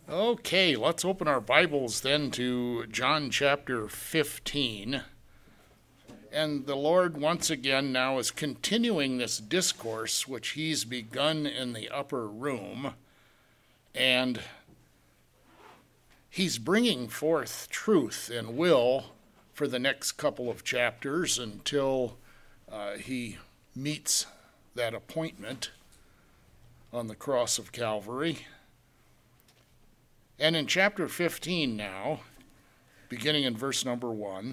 Okay, let's open our Bibles then to John chapter 15. And the Lord once again now is continuing this discourse which he's begun in the upper room. And he's bringing forth truth and will for the next couple of chapters until he meets that appointment on the cross of Calvary. And in chapter 15 now, beginning in verse number 1,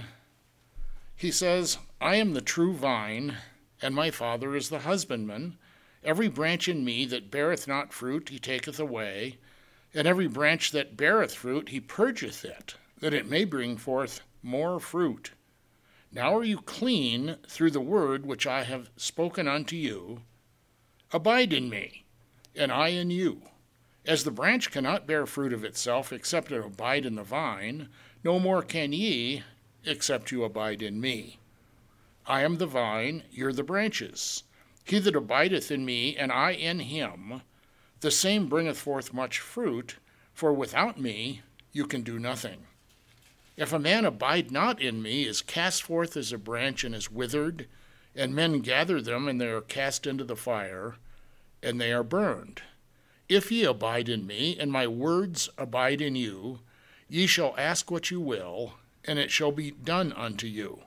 he says, I am the true vine, and my Father is the husbandman. Every branch in me that beareth not fruit he taketh away, and every branch that beareth fruit he purgeth it, that it may bring forth more fruit. Now are you clean through the word which I have spoken unto you. Abide in me, and I in you. As the branch cannot bear fruit of itself except it abide in the vine, no more can ye except you abide in me. I am the vine, ye are the branches. He that abideth in me, and I in him, the same bringeth forth much fruit, for without me you can do nothing. If a man abide not in me, is cast forth as a branch and is withered, and men gather them, and they are cast into the fire, and they are burned. If ye abide in me, and my words abide in you, ye shall ask what you will, and it shall be done unto you.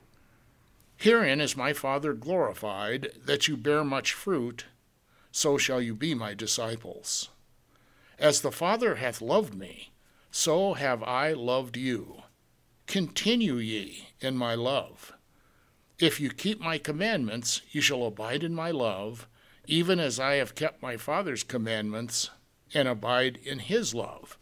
Herein is my Father glorified, that you bear much fruit, so shall you be my disciples. As the Father hath loved me, so have I loved you. Continue ye in my love. If you keep my commandments, ye shall abide in my love, even as I have kept my Father's commandments, and abide in his love.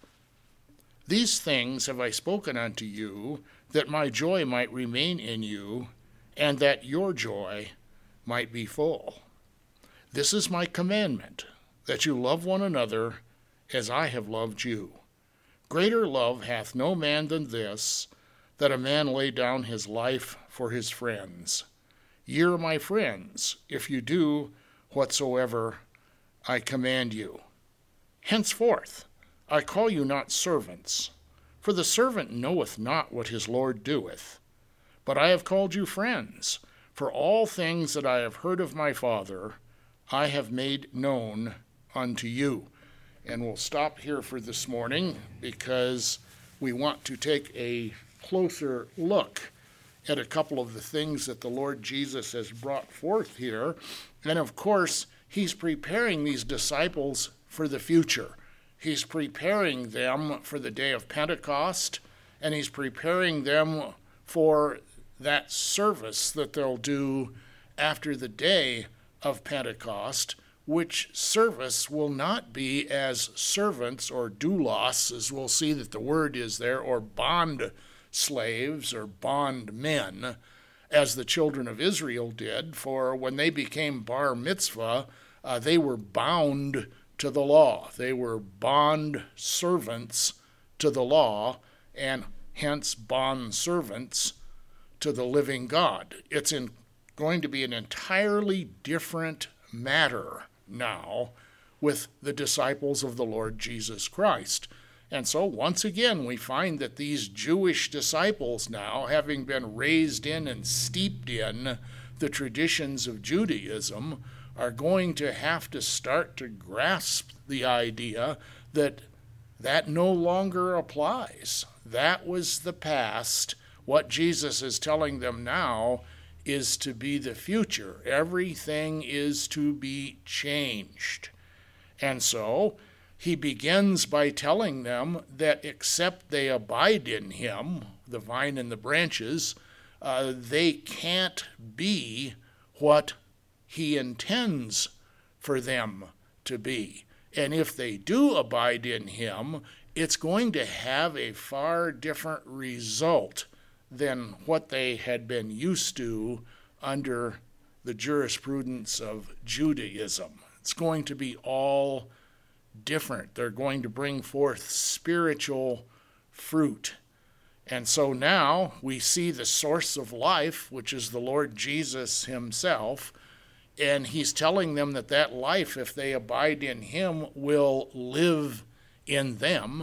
These things have I spoken unto you, that my joy might remain in you, and that your joy might be full. This is my commandment, that you love one another as I have loved you. Greater love hath no man than this, that a man lay down his life for his friends. Ye are my friends, if you do whatsoever I command you. Henceforth I call you not servants, for the servant knoweth not what his Lord doeth. But I have called you friends, for all things that I have heard of my Father I have made known unto you. And we'll stop here for this morning because we want to take a closer look at a couple of the things that the Lord Jesus has brought forth here. And of course, he's preparing these disciples for the future. He's preparing them for the day of Pentecost, and he's preparing them for that service that they'll do after the day of Pentecost, which service will not be as servants or doulos, as we'll see that the word is there, or bond slaves or bond men, as the children of Israel did. For when they became bar mitzvah, they were bound to the law. They were bond servants to the law, and hence bond servants to the living God. It's going to be an entirely different matter now with the disciples of the Lord Jesus Christ. And so once again we find that these Jewish disciples now, having been raised in and steeped in the traditions of Judaism, are going to have to start to grasp the idea that that no longer applies. That was the past. What Jesus is telling them now is to be the future. Everything is to be changed. And so he begins by telling them that except they abide in him, the vine and the branches, they can't be what he intends for them to be. And if they do abide in him, it's going to have a far different result than what they had been used to under the jurisprudence of Judaism. It's going to be all different. They're going to bring forth spiritual fruit. And so now we see the source of life, which is the Lord Jesus himself, and he's telling them that life, if they abide in him, will live in them,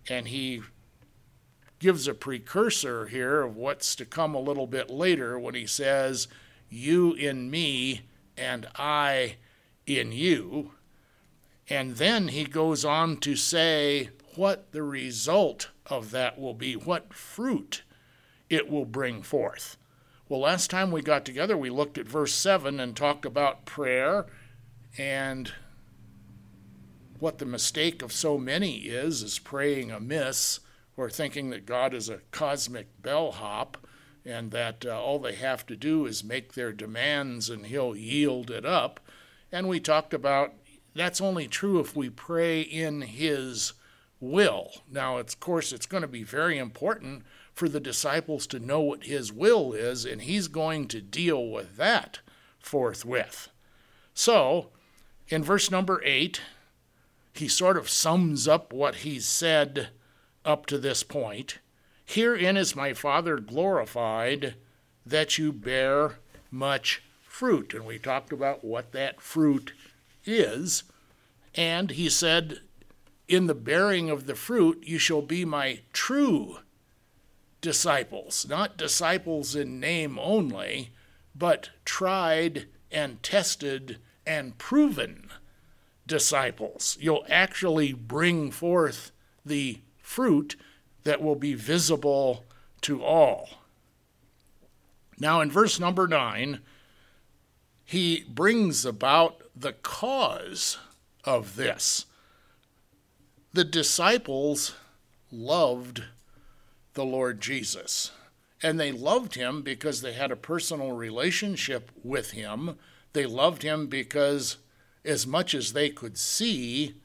And he gives a precursor here of what's to come a little bit later when he says, you in me and I in you. And then he goes on to say what the result of that will be, what fruit it will bring forth. Well, last time we got together, we looked at verse 7 and talked about prayer and what the mistake of so many is praying amiss or thinking that God is a cosmic bellhop and that all they have to do is make their demands and he'll yield it up. And we talked about that's only true if we pray in his will. Now, of course, it's going to be very important for the disciples to know what his will is, and he's going to deal with that forthwith. So, in verse number 8, he sort of sums up what he's said up to this point. Herein is my Father glorified, that you bear much fruit. And we talked about what that fruit is. And he said, in the bearing of the fruit, you shall be my true disciples. Not disciples in name only, but tried and tested and proven disciples. You'll actually bring forth the fruit that will be visible to all. Now in verse number 9, he brings about the cause of this. The disciples loved the Lord Jesus, and they loved him because they had a personal relationship with him. They loved him because as much as they could see,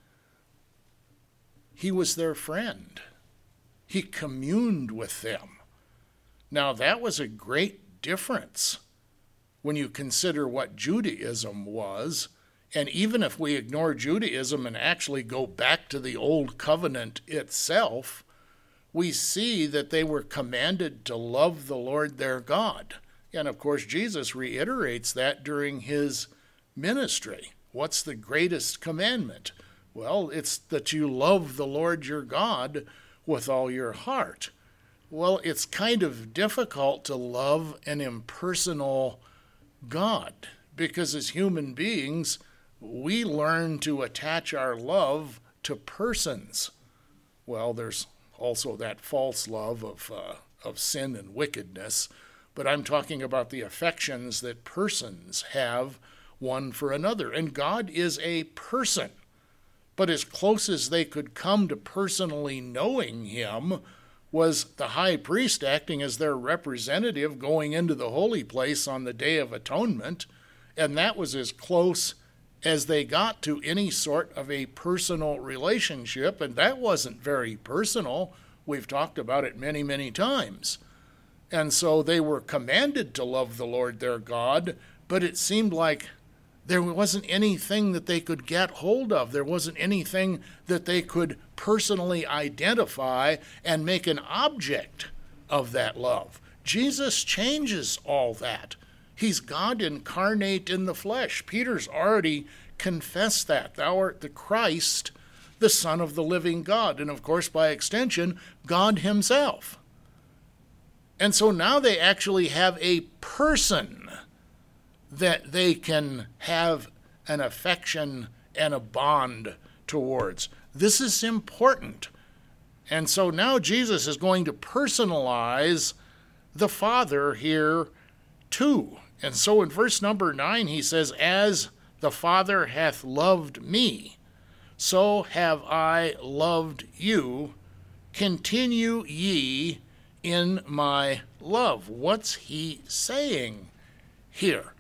he was their friend. He communed with them. Now, that was a great difference when you consider what Judaism was. And even if we ignore Judaism and actually go back to the Old Covenant itself, we see that they were commanded to love the Lord their God. And of course, Jesus reiterates that during his ministry. What's the greatest commandment? Well, it's that you love the Lord your God with all your heart. Well, it's kind of difficult to love an impersonal God because as human beings, we learn to attach our love to persons. Well, there's also that false love of sin and wickedness, but I'm talking about the affections that persons have one for another. And God is a person. But as close as they could come to personally knowing him was the high priest acting as their representative going into the holy place on the Day of Atonement, and that was as close as they got to any sort of a personal relationship, and that wasn't very personal. We've talked about it many, many times. And so they were commanded to love the Lord their God, but it seemed like there wasn't anything that they could get hold of. There wasn't anything that they could personally identify and make an object of that love. Jesus changes all that. He's God incarnate in the flesh. Peter's already confessed that. Thou art the Christ, the Son of the living God. And of course, by extension, God himself. And so now they actually have a person that they can have an affection and a bond towards. This is important. And so now Jesus is going to personalize the Father here too. And so in verse number 9 he says, as the Father hath loved me, so have I loved you. Continue ye in my love. What's he saying here?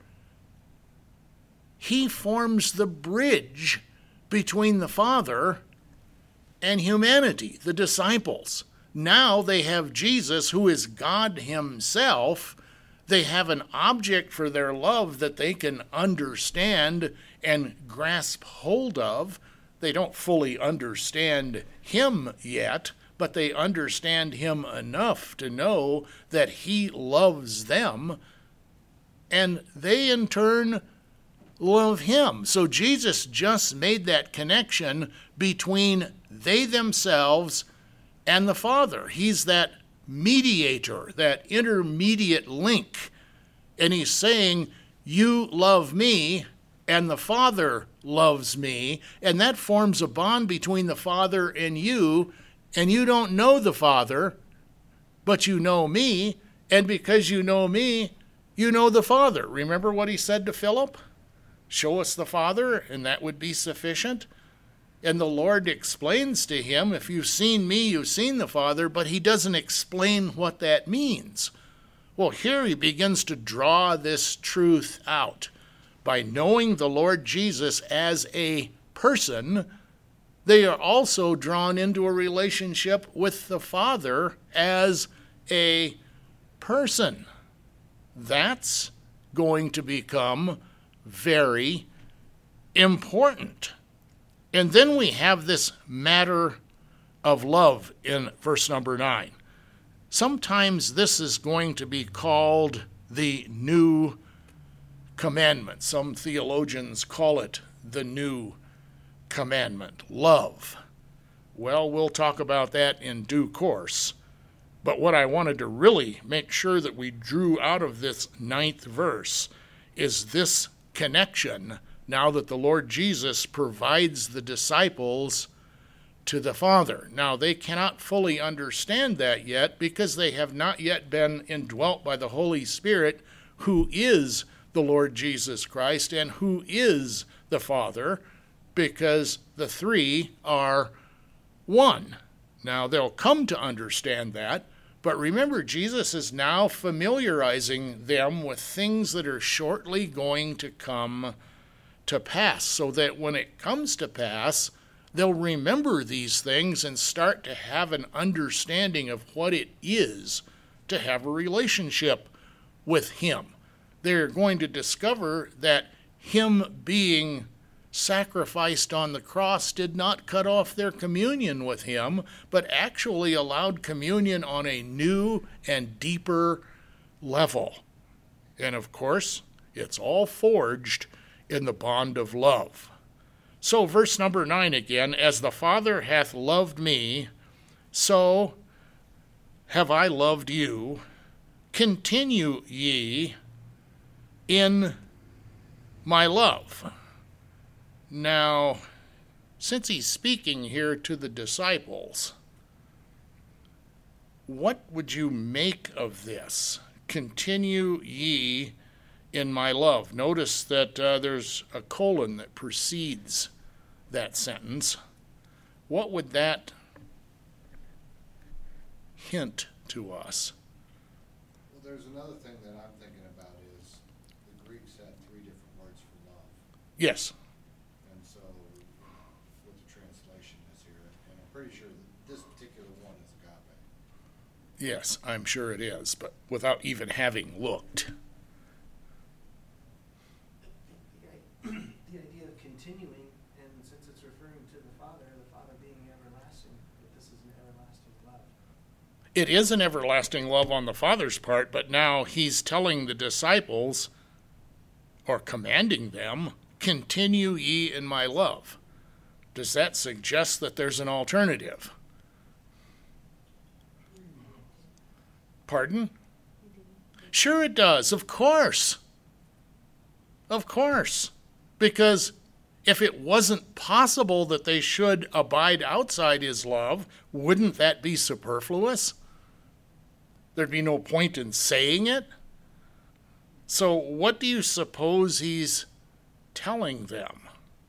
He forms the bridge between the Father and humanity, the disciples. Now they have Jesus, who is God himself. They have an object for their love that they can understand and grasp hold of. They don't fully understand him yet, but they understand him enough to know that he loves them, and they in turn love him. So Jesus just made that connection between they themselves and the Father. He's that mediator, that intermediate link. And he's saying, you love me, and the Father loves me, and that forms a bond between the Father and you don't know the Father, but you know me, and because you know me, you know the Father. Remember what he said to Philip? Show us the Father, and that would be sufficient. And the Lord explains to him, if you've seen me, you've seen the Father, but he doesn't explain what that means. Well, here he begins to draw this truth out. By knowing the Lord Jesus as a person, they are also drawn into a relationship with the Father as a person. That's going to become very important. And then we have this matter of love in verse number 9. Sometimes this is going to be called the new commandment. Some theologians call it the new commandment, love. Well, we'll talk about that in due course. But what I wanted to really make sure that we drew out of this 9th verse is this connection, now that the Lord Jesus provides the disciples to the Father. Now, they cannot fully understand that yet because they have not yet been indwelt by the Holy Spirit, who is the Lord Jesus Christ and who is the Father, because the three are one. Now, they'll come to understand that, but remember, Jesus is now familiarizing them with things that are shortly going to come to pass, so that when it comes to pass, they'll remember these things and start to have an understanding of what it is to have a relationship with him. They're going to discover that him being sacrificed on the cross did not cut off their communion with him, but actually allowed communion on a new and deeper level. And of course, it's all forged in the bond of love. So verse number 9 again, as the Father hath loved me, so have I loved you. Continue ye in my love. Now, since he's speaking here to the disciples, what would you make of this? Continue ye in my love. Notice that there's a colon that precedes that sentence. What would that hint to us? Well, there's another thing that I'm thinking about is the Greeks had 3 different words for love. Yes. And so what the translation is here, and I'm pretty sure that this particular one is agape. Yes, I'm sure it is, but without even having looked. The idea of continuing, and since it's referring to the Father being everlasting, that this is an everlasting love. It is an everlasting love on the Father's part, but now he's telling the disciples, or commanding them, continue ye in my love. Does that suggest that there's an alternative? Pardon? Sure it does, of course. Of course. Because if it wasn't possible that they should abide outside his love, wouldn't that be superfluous? There'd be no point in saying it. So what do you suppose he's telling them?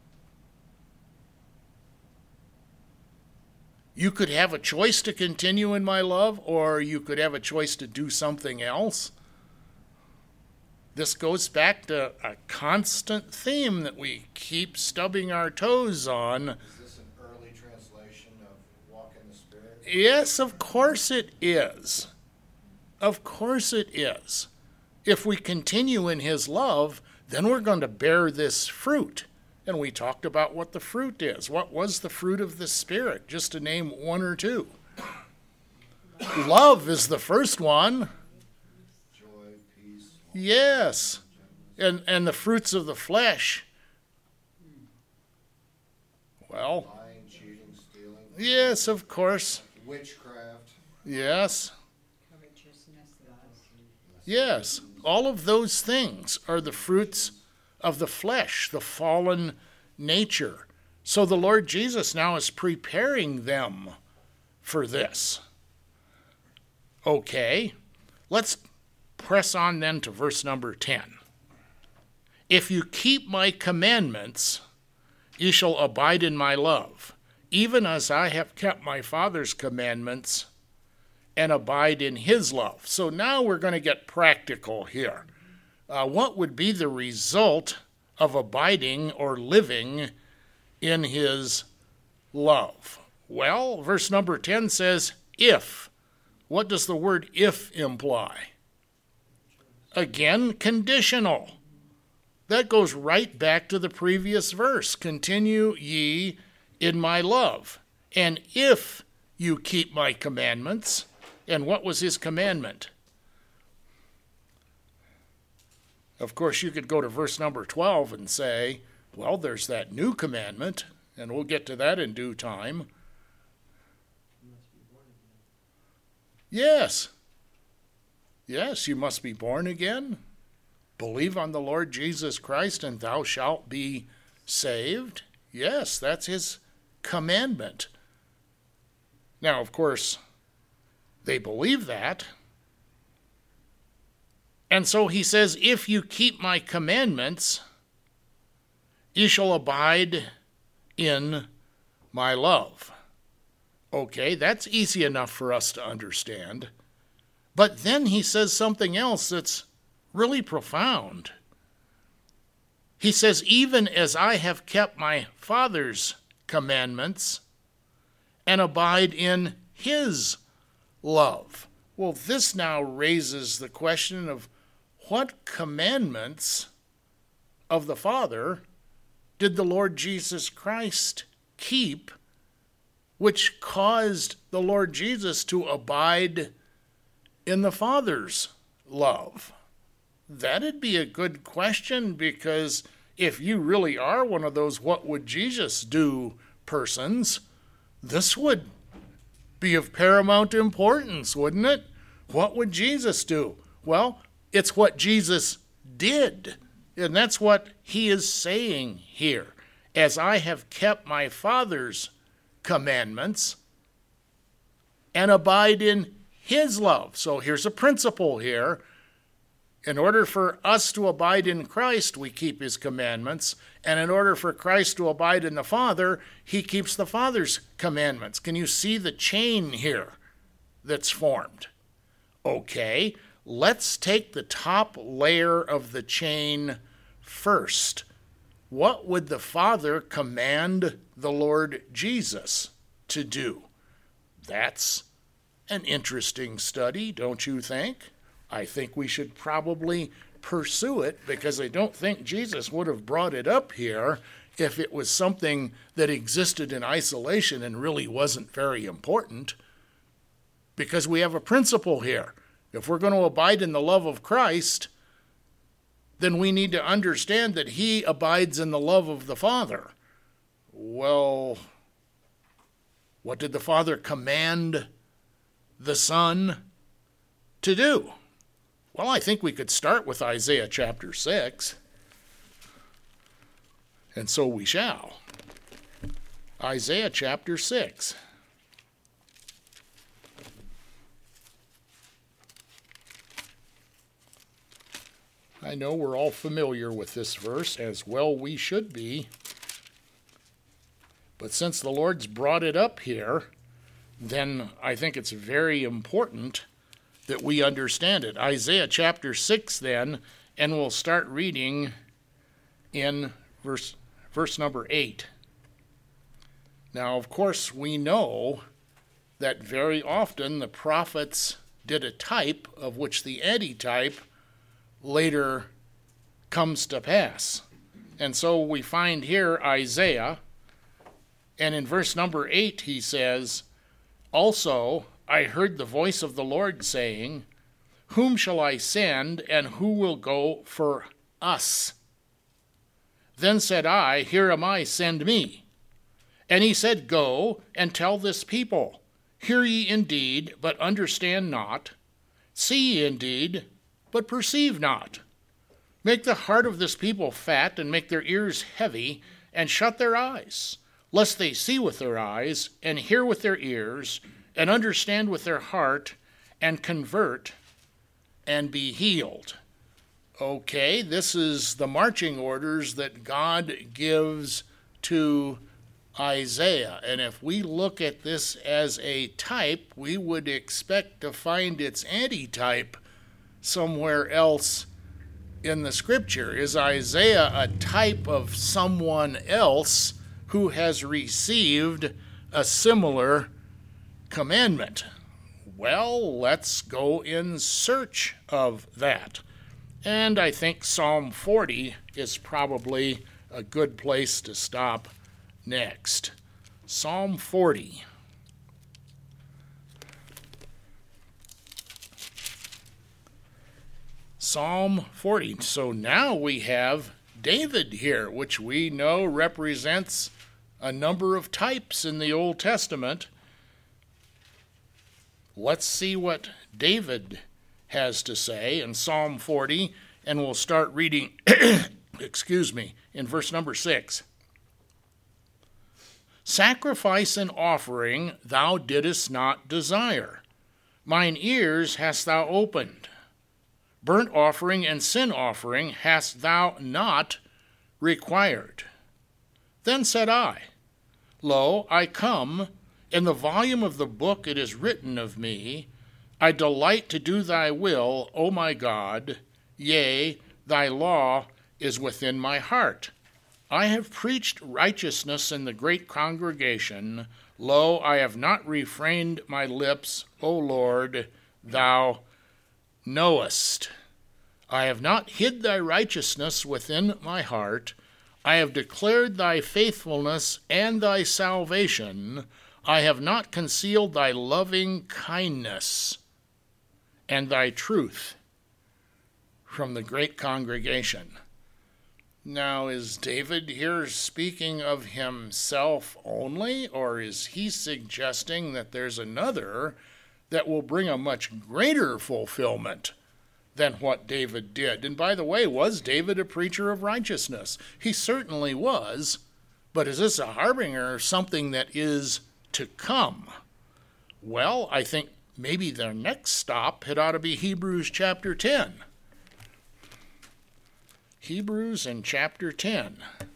You could have a choice to continue in my love, or you could have a choice to do something else. This goes back to a constant theme that we keep stubbing our toes on. Is this an early translation of walk in the Spirit? Yes, of course it is. Of course it is. If we continue in his love, then we're going to bear this fruit. And we talked about what the fruit is. What was the fruit of the Spirit? Just to name 1 or 2. Love is the first one. Joy, peace. Yes. And the fruits of the flesh. Well, Lying, cheating, stealing. yes, of course. Witchcraft. Yes. Covetousness, Yes. All of those things are the fruits of the flesh, the fallen nature. So the Lord Jesus now is preparing them for this. Okay, let's press on then to verse number 10. If you keep my commandments, you shall abide in my love, even as I have kept my Father's commandments and abide in his love. So now we're going to get practical here. What would be the result of abiding or living in his love? Well, verse number 10 says, if. What does the word if imply? Again, conditional. That goes right back to the previous verse. Continue ye in my love. And if you keep my commandments, and what was his commandment? Of course, you could go to verse number 12 and say, well, there's that new commandment, and we'll get to that in due time. Yes. Yes, you must be born again. Believe on the Lord Jesus Christ, and thou shalt be saved. Yes, that's his commandment. Now, of course, they believe that. And so he says, if you keep my commandments, ye shall abide in my love. Okay, that's easy enough for us to understand. But then he says something else that's really profound. He says, even as I have kept my Father's commandments and abide in his love. Well, this now raises the question of what commandments of the Father did the Lord Jesus Christ keep, which caused the Lord Jesus to abide in the Father's love? That'd be a good question, because if you really are one of those what would Jesus do persons, this would be of paramount importance, wouldn't it? What would Jesus do? Well, it's what Jesus did, and that's what he is saying here. As I have kept my Father's commandments and abide in his love. So here's a principle here. In order for us to abide in Christ, we keep his commandments. And in order for Christ to abide in the Father, he keeps the Father's commandments. Can you see the chain here that's formed? Okay, let's take the top layer of the chain first. What would the Father command the Lord Jesus to do? That's an interesting study, don't you think? I think we should probably pursue it, because I don't think Jesus would have brought it up here if it was something that existed in isolation and really wasn't very important. Because we have a principle here. If we're going to abide in the love of Christ, then we need to understand that he abides in the love of the Father. Well, what did the Father command the Son to do? Well, I think we could start with Isaiah chapter 6, and so we shall. Isaiah chapter 6. I know we're all familiar with this verse, as well we should be. But since the Lord's brought it up here, then I think it's very important that we understand it. Isaiah chapter 6 then, and we'll start reading in verse number 8. Now, of course, we know that very often the prophets did a type of which the antitype later comes to pass. And so we find here Isaiah, and in verse number 8 he says, also I heard the voice of the Lord saying, whom shall I send, and who will go for us? Then said I, here am I, send me. And he said, go and tell this people, Hear ye indeed, but understand not. See ye indeed, but perceive not. Make the heart of this people fat, and make their ears heavy, and shut their eyes, lest they see with their eyes, and hear with their ears, and understand with their heart, and convert, and be healed. Okay, this is the marching orders that God gives to Isaiah. And if we look at this as a type, we would expect to find its antitype somewhere else in the scripture. Is Isaiah a type of someone else who has received a similar commandment? Well, let's go in search of that. And I think Psalm 40 is probably a good place to stop next. Psalm 40. Psalm 40. So now we have David here, which we know represents a number of types in the Old Testament. Let's see what David has to say in Psalm 40, and we'll start reading, in verse number 6. Sacrifice and offering thou didst not desire. Mine ears hast thou opened. Burnt offering and sin offering hast thou not required. Then said I, Lo, I come, in the volume of the book it is written of me, I delight to do thy will, O my God, yea, thy law is within my heart. I have preached righteousness in the great congregation. Lo, I have not refrained my lips, O Lord, thou knowest. I have not hid thy righteousness within my heart. I have declared thy faithfulness and thy salvation. I have not concealed thy loving kindness and thy truth from the great congregation. Now, is David here speaking of himself only, or is he suggesting that there's another that will bring a much greater fulfillment than what David did? And by the way, was David a preacher of righteousness? He certainly was, but is this a harbinger of something that is to come? Well, I think maybe their next stop had ought to be Hebrews chapter 10. Hebrews in chapter 10.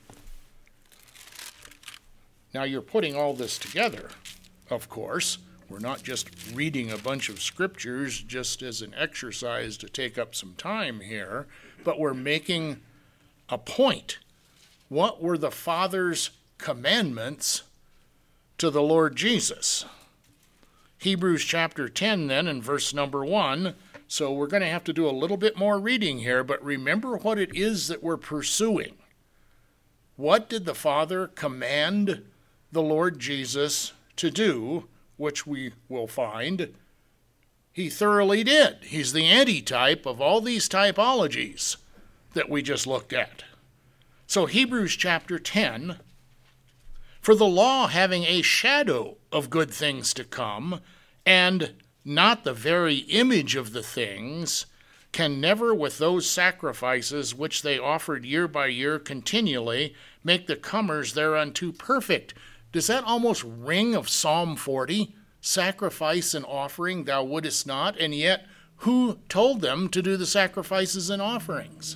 Now you're putting all this together, of course. We're not just reading a bunch of scriptures just as an exercise to take up some time here, but we're making a point. What were the Father's commandments to the Lord Jesus? Hebrews chapter 10 then, in verse number 1. So we're going to have to do a little bit more reading here, but remember what it is that we're pursuing. What did the Father command the Lord Jesus to do, which we will find he thoroughly did? He's the antitype of all these typologies that we just looked at. So Hebrews chapter 10, for the law having a shadow of good things to come, and not the very image of the things, can never with those sacrifices which they offered year by year continually make the comers thereunto perfect. Does that almost ring of Psalm 40? Sacrifice and offering thou wouldest not, and yet who told them to do the sacrifices and offerings?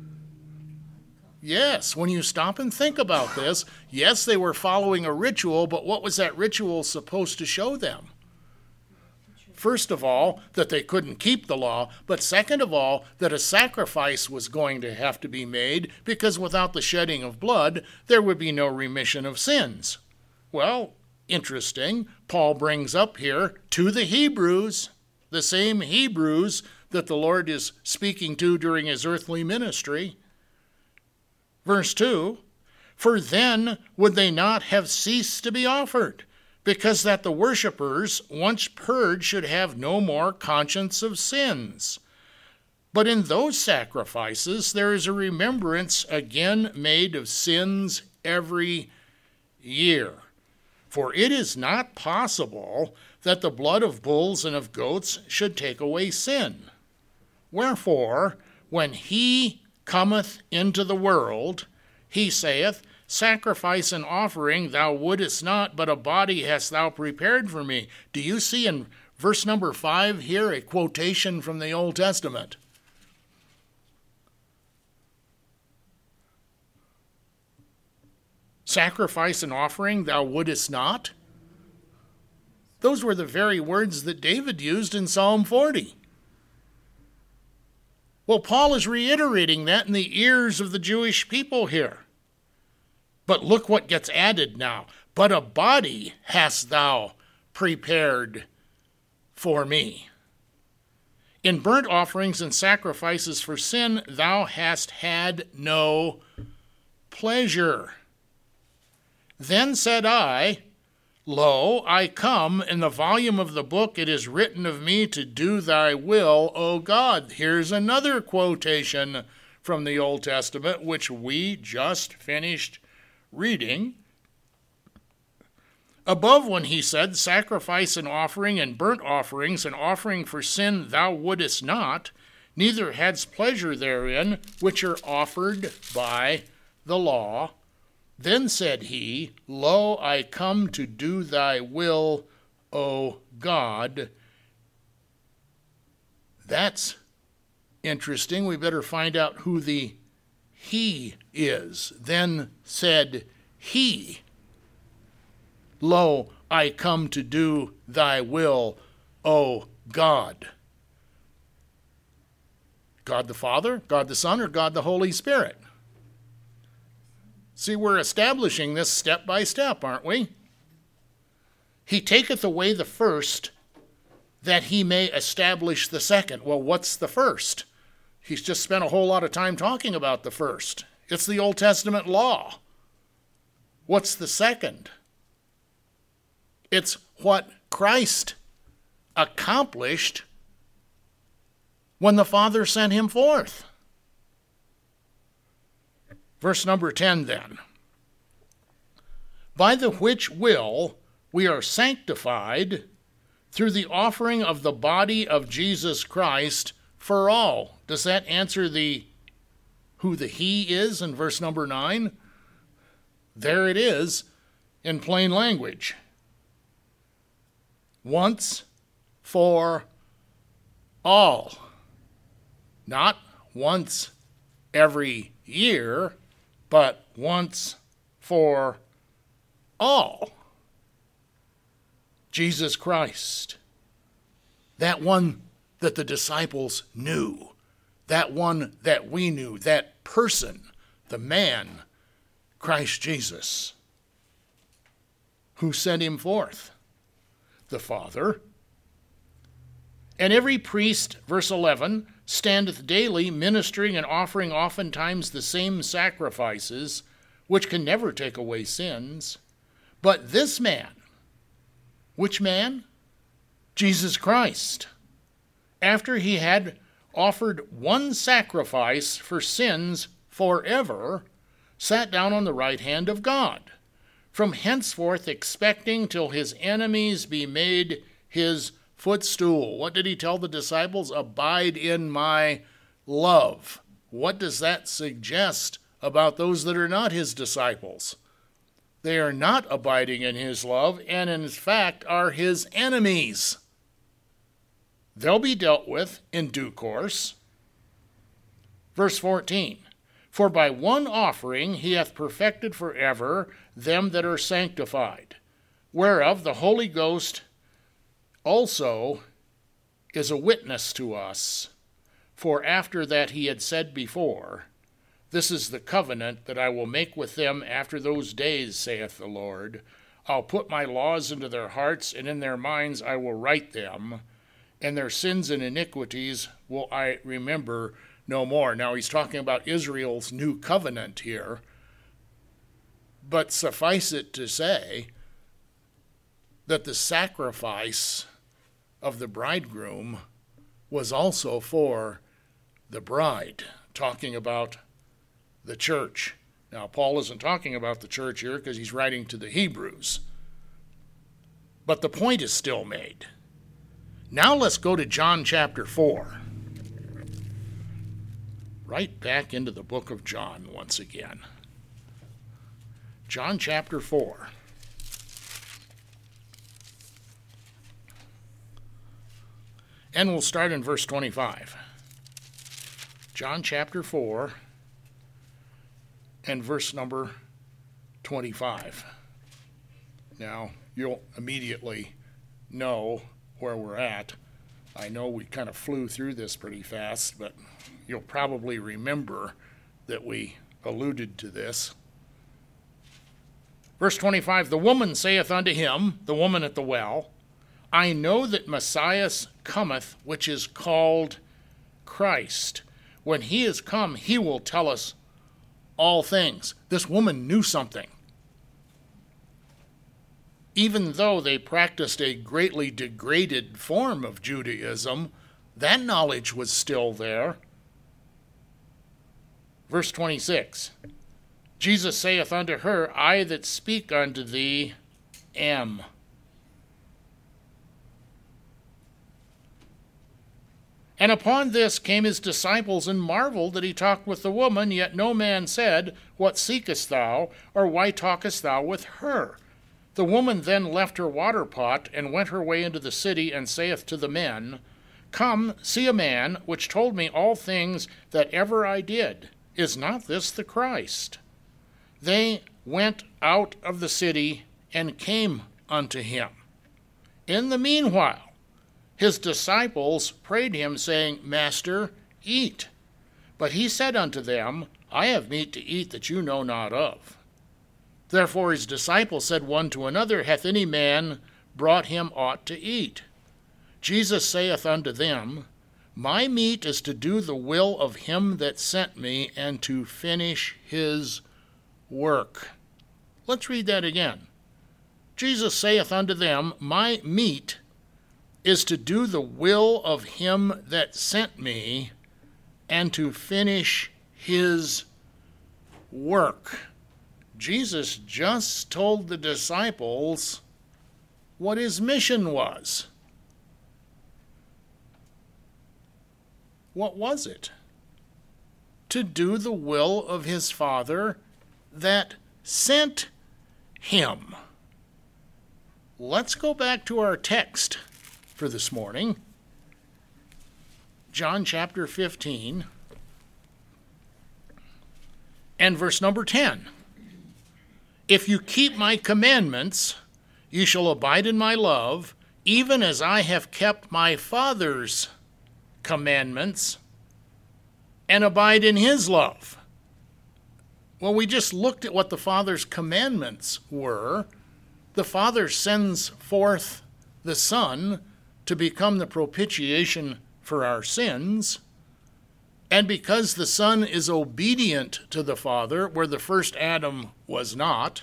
Yes, when you stop and think about this, yes, they were following a ritual, but what was that ritual supposed to show them? First of all, that they couldn't keep the law, but second of all, that a sacrifice was going to have to be made, because without the shedding of blood, there would be no remission of sins. Well, interesting, Paul brings up here to the Hebrews, the same Hebrews that the Lord is speaking to during his earthly ministry. Verse 2, for then would they not have ceased to be offered, because that the worshippers, once purged, should have no more conscience of sins. But in those sacrifices there is a remembrance again made of sins every year. For it is not possible that the blood of bulls and of goats should take away sin. Wherefore, when he cometh into the world, he saith, Sacrifice and offering thou wouldest not, but a body hast thou prepared for me. Do you see in verse number 5 here a quotation from the Old Testament? Sacrifice and offering thou wouldest not? Those were the very words that David used in Psalm 40. Well, Paul is reiterating that in the ears of the Jewish people here. But look what gets added now. But a body hast thou prepared for me. In burnt offerings and sacrifices for sin thou hast had no pleasure. Then said I, Lo, I come, in the volume of the book it is written of me to do thy will, O God. Here's another quotation from the Old Testament, which we just finished reading. Above, when he said, Sacrifice and offering and burnt offerings and offering for sin thou wouldest not, neither hadst pleasure therein, which are offered by the law. Then said he, Lo, I come to do thy will, O God. That's interesting. We better find out who the he is. Then said he, Lo, I come to do thy will, O God. God the Father, God the Son, or God the Holy Spirit? See, we're establishing this step by step, aren't we? He taketh away the first, that he may establish the second. Well, what's the first? He's just spent a whole lot of time talking about the first. It's the Old Testament law. What's the second? It's what Christ accomplished when the Father sent him forth. Verse number 10 then. By the which will we are sanctified through the offering of the body of Jesus Christ for all. Does that answer who the he is in verse number 9? There it is in plain language. Once for all. Not once every year, but once for all. Jesus Christ, that one that the disciples knew, that one that we knew, that person, the man, Christ Jesus, who sent him forth, the Father. And every priest, verse 11, standeth daily ministering and offering oftentimes the same sacrifices, which can never take away sins. But this man, which man? Jesus Christ, after he had offered one sacrifice for sins forever, sat down on the right hand of God, from henceforth expecting till his enemies be made his footstool. What did he tell the disciples? Abide in my love. What does that suggest about those that are not his disciples? They are not abiding in his love, and in fact are his enemies. They'll be dealt with in due course. Verse 14. For by one offering he hath perfected forever them that are sanctified, whereof the Holy Ghost also is a witness to us. For after that he had said before, This is the covenant that I will make with them after those days, saith the Lord. I'll put my laws into their hearts, and in their minds I will write them, and their sins and iniquities will I remember no more. Now he's talking about Israel's new covenant here, but suffice it to say that the sacrifice of the bridegroom was also for the bride, talking about the church. Now, Paul isn't talking about the church here because he's writing to the Hebrews, but the point is still made. Now let's go to John chapter 4. Right back into the book of John once again. John chapter 4. And we'll start in verse 25. John chapter 4 and verse number 25. Now, you'll immediately know where we're at. I know we kind of flew through this pretty fast, but you'll probably remember that we alluded to this. Verse 25, the woman saith unto him, the woman at the well, I know that Messiah cometh, which is called Christ. When he is come, he will tell us all things. This woman knew something. Even though they practiced a greatly degraded form of Judaism, that knowledge was still there. Verse 26, Jesus saith unto her, I that speak unto thee am. And upon this came his disciples and marveled that he talked with the woman, yet no man said, What seekest thou, or why talkest thou with her? The woman then left her water pot, and went her way into the city, and saith to the men, Come, see a man, which told me all things that ever I did. Is not this the Christ? They went out of the city, and came unto him. In the meanwhile, his disciples prayed him, saying, Master, eat. But he said unto them, I have meat to eat that you know not of. Therefore his disciples said one to another, Hath any man brought him aught to eat? Jesus saith unto them, My meat is to do the will of him that sent me, and to finish his work. Let's read that again. Jesus saith unto them, My meat is to do the will of him that sent me, and to finish his work. Jesus just told the disciples what his mission was. What was it? To do the will of his Father that sent him. Let's go back to our text for this morning. John chapter 15 and verse number 10. If you keep my commandments, you shall abide in my love, even as I have kept my Father's commandments and abide in his love. Well, we just looked at what the Father's commandments were. The Father sends forth the Son to become the propitiation for our sins. And because the Son is obedient to the Father, where the first Adam was not,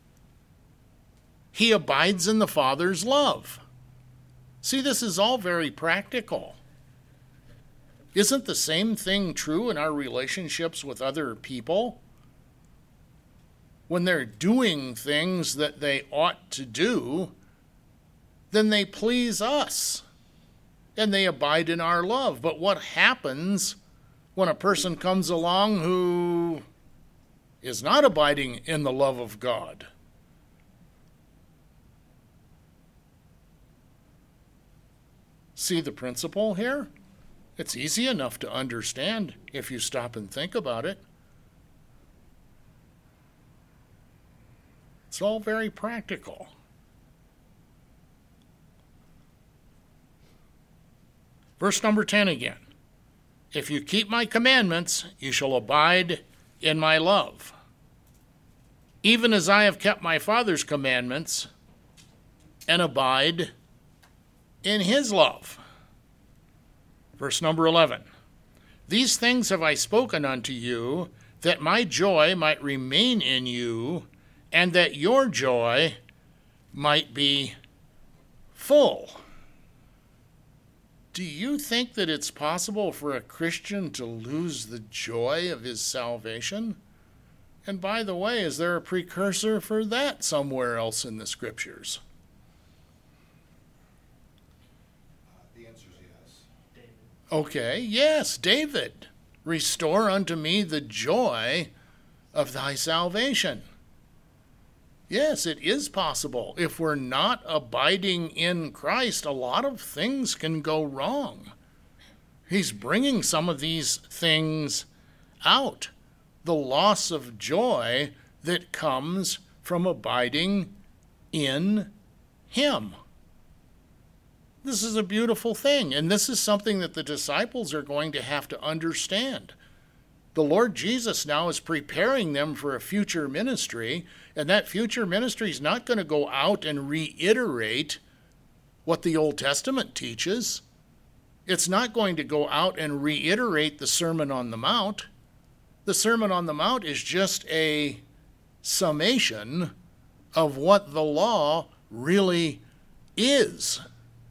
he abides in the Father's love. See, this is all very practical. Isn't the same thing true in our relationships with other people? When they're doing things that they ought to do, then they please us, and they abide in our love. But what happens when a person comes along who is not abiding in the love of God? See the principle here? It's easy enough to understand if you stop and think about it. It's all very practical. Verse number 10 again. If you keep my commandments, you shall abide in my love, even as I have kept my Father's commandments and abide in his love. Verse number 11. These things have I spoken unto you, that my joy might remain in you, and that your joy might be full. Do you think that it's possible for a Christian to lose the joy of his salvation? And by the way, is there a precursor for that somewhere else in the Scriptures? Okay, yes, David, restore unto me the joy of thy salvation. Yes, it is possible. If we're not abiding in Christ, a lot of things can go wrong. He's bringing some of these things out. The loss of joy that comes from abiding in Him. This is a beautiful thing, and this is something that the disciples are going to have to understand. The Lord Jesus now is preparing them for a future ministry, and that future ministry is not going to go out and reiterate what the Old Testament teaches. It's not going to go out and reiterate the Sermon on the Mount. The Sermon on the Mount is just a summation of what the law really is.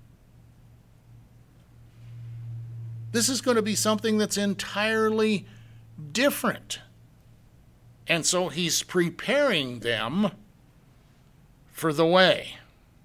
This is going to be something that's entirely different. And so he's preparing them for the way.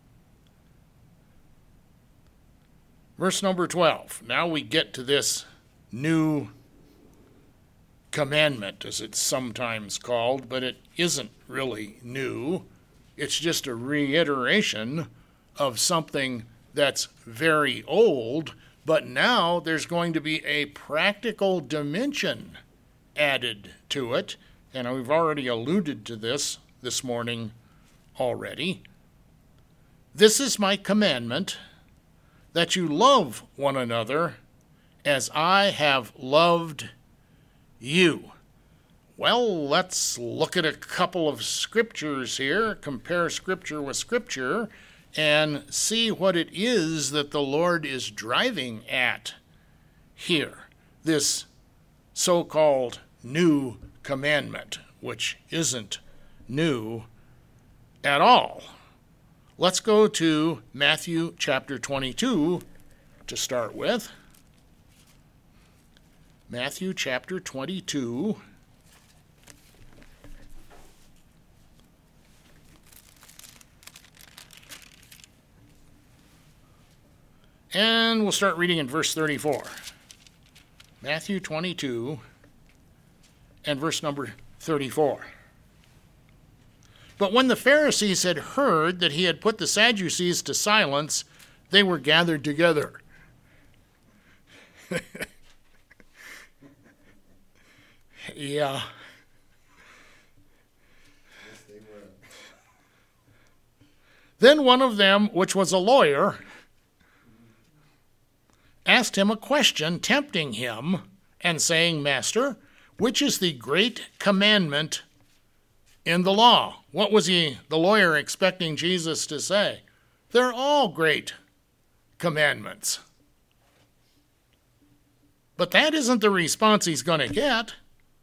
Verse number 12. Now we get to this new commandment, as it's sometimes called, but it isn't really new. It's just a reiteration of something that's very old, but now there's going to be a practical dimension added to it, and we've already alluded to this morning already. This is my commandment, that you love one another as I have loved you. Well, let's look at a couple of scriptures here, compare scripture with scripture, and see what it is that the Lord is driving at here, this so-called new commandment, which isn't new at all. Let's go to Matthew chapter 22 to start with. Matthew chapter 22. And we'll start reading in verse 34. Matthew 22 and verse number 34. But when the Pharisees had heard that he had put the Sadducees to silence, they were gathered together. Yeah. Yes, they were. Then one of them, which was a lawyer, asked him a question, tempting him, and saying, Master, which is the great commandment in the law? What was the lawyer expecting Jesus to say? They're all great commandments. But that isn't the response he's going to get.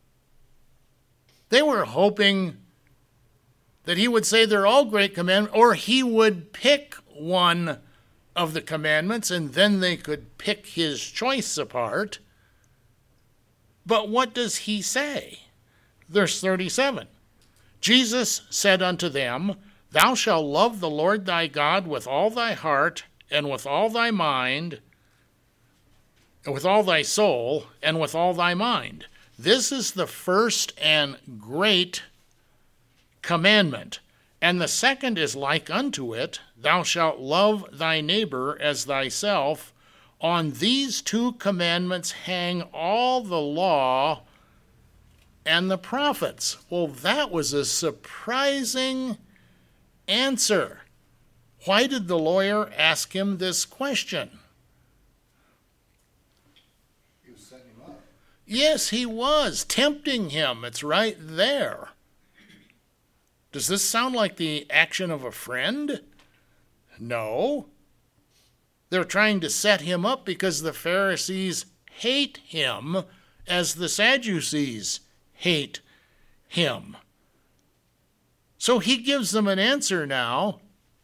They were hoping that he would say they're all great commandments, or he would pick one of the commandments, and then they could pick his choice apart. But what does he say? Verse 37. Jesus said unto them, Thou shalt love the Lord thy God with all thy heart, and with all thy mind, and with all thy soul, and with all thy mind. This is the first and great commandment. And the second is like unto it, Thou shalt love thy neighbor as thyself. On these two commandments hang all the law and the prophets. Well, that was a surprising answer. Why did the lawyer ask him this question? He was setting him up. Yes, he was, tempting him. It's right there. Does this sound like the action of a friend? No. They're trying to set him up because the Pharisees hate him as the Sadducees hate him. So he gives them an answer now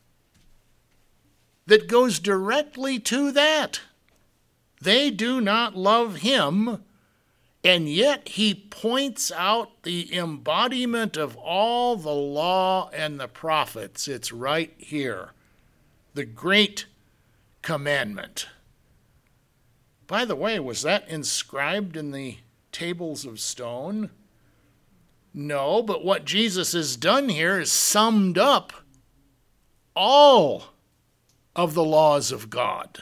that goes directly to that. They do not love him, and yet he points out the embodiment of all the law and the prophets. It's right here. The great commandment. By the way, was that inscribed in the tables of stone? No, but what Jesus has done here is summed up all of the laws of God.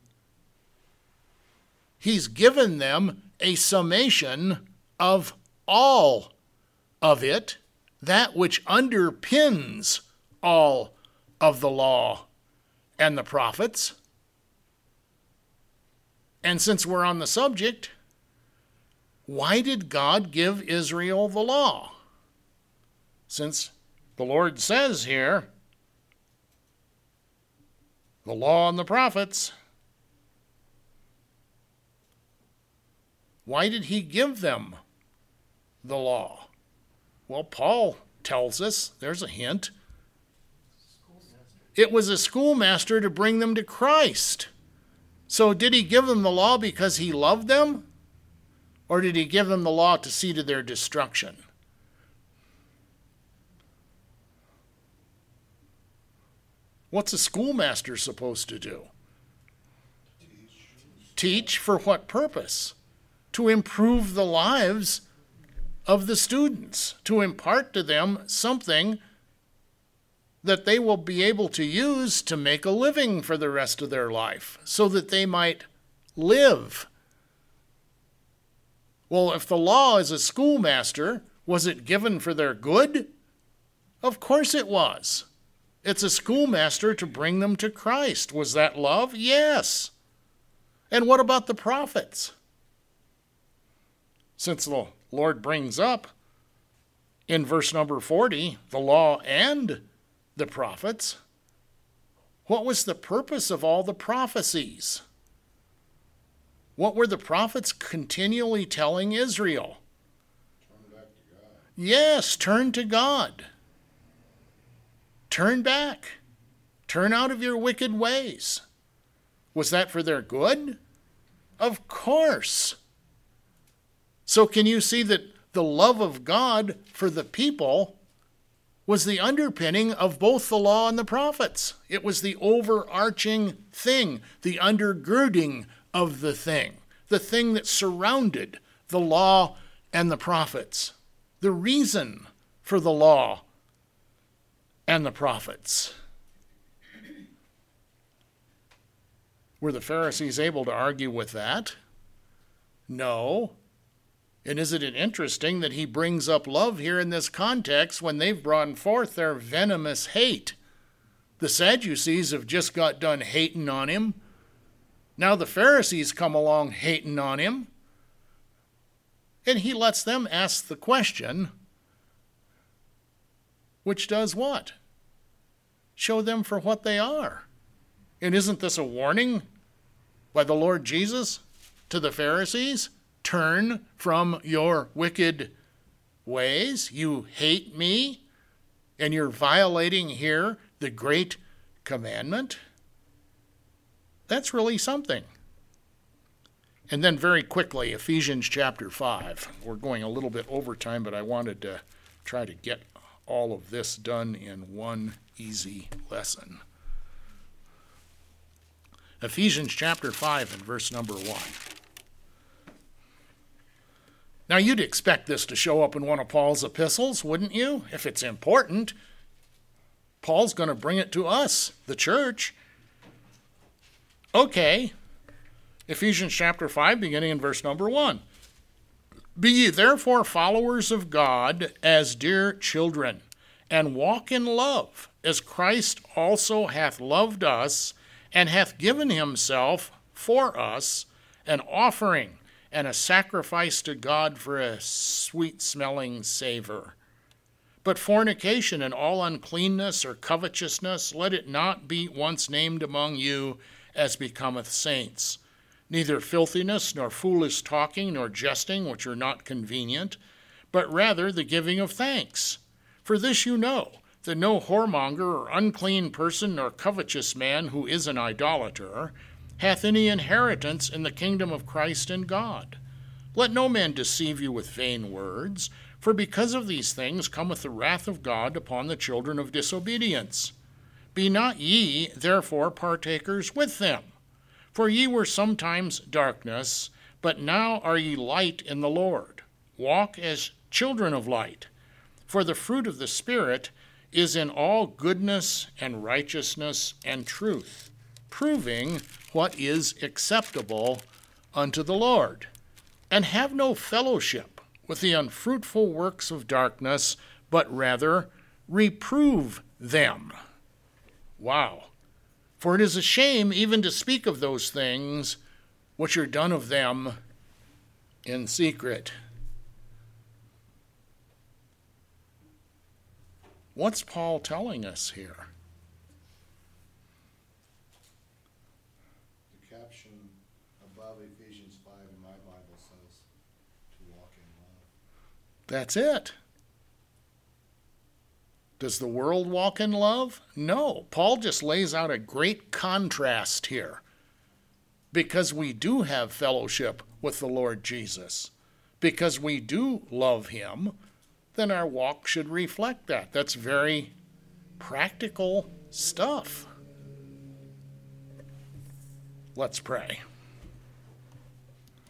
He's given them a summation of all of it, that which underpins all of the law and the prophets. And since we're on the subject, why did God give Israel the law? Since the Lord says here, the law and the prophets, why did he give them the law? Well, Paul tells us, there's a hint. It was a schoolmaster to bring them to Christ. So did he give them the law because he loved them? Or did he give them the law to see to their destruction? What's a schoolmaster supposed to do? Teach for what purpose? To improve the lives of the students, to impart to them something that they will be able to use to make a living for the rest of their life, so that they might live. Well, if the law is a schoolmaster, was it given for their good? Of course it was. It's a schoolmaster to bring them to Christ. Was that love? Yes. And what about the prophets? Since the Lord brings up in verse number 40 the law and the prophets, what was the purpose of all the prophecies? What were the prophets continually telling Israel? Turn back to God. Yes, turn to God. Turn back. Turn out of your wicked ways. Was that for their good? Of course. So can you see that the love of God for the people was the underpinning of both the law and the prophets? It was the overarching thing, the undergirding of the thing that surrounded the law and the prophets, the reason for the law and the prophets. Were the Pharisees able to argue with that? No. And isn't it interesting that he brings up love here in this context when they've brought forth their venomous hate? The Sadducees have just got done hating on him. Now the Pharisees come along hating on him. And he lets them ask the question, which does what? Show them for what they are. And isn't this a warning by the Lord Jesus to the Pharisees? Turn from your wicked ways. You hate me, and you're violating here the great commandment. That's really something. And then very quickly, Ephesians chapter 5. We're going a little bit over time, but I wanted to try to get all of this done in one easy lesson. Ephesians chapter 5 and verse number 1. Now, you'd expect this to show up in one of Paul's epistles, wouldn't you? If it's important, Paul's going to bring it to us, the church. Okay, Ephesians chapter 5, beginning in verse number 1. Be ye therefore followers of God as dear children, and walk in love, as Christ also hath loved us, and hath given himself for us, an offering and a sacrifice to God for a sweet-smelling savor. But fornication and all uncleanness or covetousness, let it not be once named among you as becometh saints. Neither filthiness, nor foolish talking, nor jesting, which are not convenient, but rather the giving of thanks. For this you know, that no whoremonger or unclean person, nor covetous man who is an idolater, hath any inheritance in the kingdom of Christ and God. Let no man deceive you with vain words, for because of these things cometh the wrath of God upon the children of disobedience. Be not ye therefore partakers with them. For ye were sometimes darkness, but now are ye light in the Lord. Walk as children of light. For the fruit of the Spirit is in all goodness and righteousness and truth, proving what is acceptable unto the Lord. And have no fellowship with the unfruitful works of darkness, but rather reprove them. Wow. For it is a shame even to speak of those things which are done of them in secret. What's Paul telling us here? The caption above Ephesians 5 in my Bible says to walk in love. That's it. Does the world walk in love? No. Paul just lays out a great contrast here. Because we do have fellowship with the Lord Jesus, because we do love him, then our walk should reflect that. That's very practical stuff. Let's pray.